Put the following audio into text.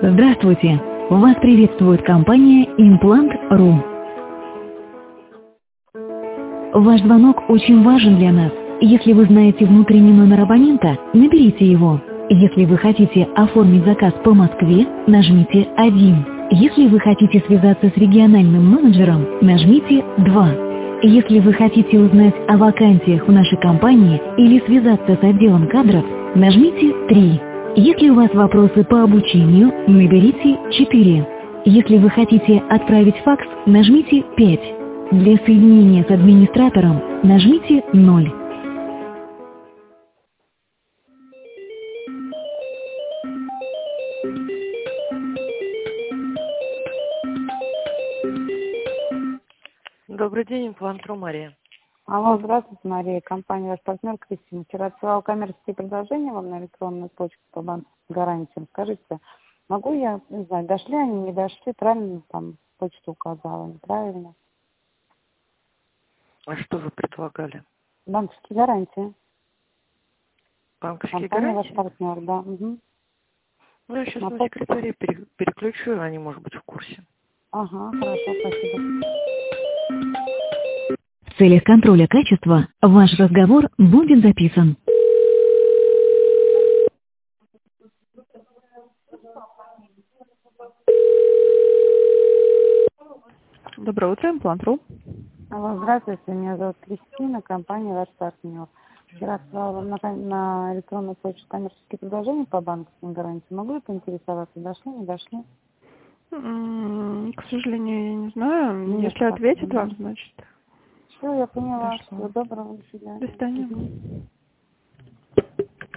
Здравствуйте! Вас приветствует компания Implant.ru. Ваш звонок очень важен для нас. Если вы знаете внутренний номер абонента, наберите его. Если вы хотите оформить заказ по Москве, нажмите 1. Если вы хотите связаться с региональным менеджером, нажмите 2. Если вы хотите узнать о вакансиях в нашей компании или связаться с отделом кадров, нажмите 3. Если у вас вопросы по обучению, наберите 4. Если вы хотите отправить факс, нажмите 5. Для соединения с администратором нажмите 0. Добрый день, Имплант.ру, Мария. Алло, здравствуйте, Мария. Компания «Ваш партнер» Кристина. Вчера отсылала коммерческие предложения вам на электронную почту по банковским гарантиям. Скажите, могу я, не знаю, дошли они, не дошли, правильно там почту указала, неправильно? А что вы предлагали? Банковские гарантии. Банковские Компания «Ваш гарантии? партнер», да. Угу. Ну, я сейчас на секретарей переключу, они, может быть, в курсе. Ага, хорошо, спасибо. В целях контроля качества ваш разговор будет записан. Доброе утро, Имплант.ру. Алло, здравствуйте, меня зовут Кристина, компания «Ваш партнер». Вчера отсылала вам на электронную почту коммерческие предложения по банковским гарантиям. Могу я поинтересоваться, дошли, не дошли? К сожалению, я не знаю. Нет, Если так, ответит да. вам, значит, Все, я поняла. дошло. Всего доброго, до свидания. До свидания.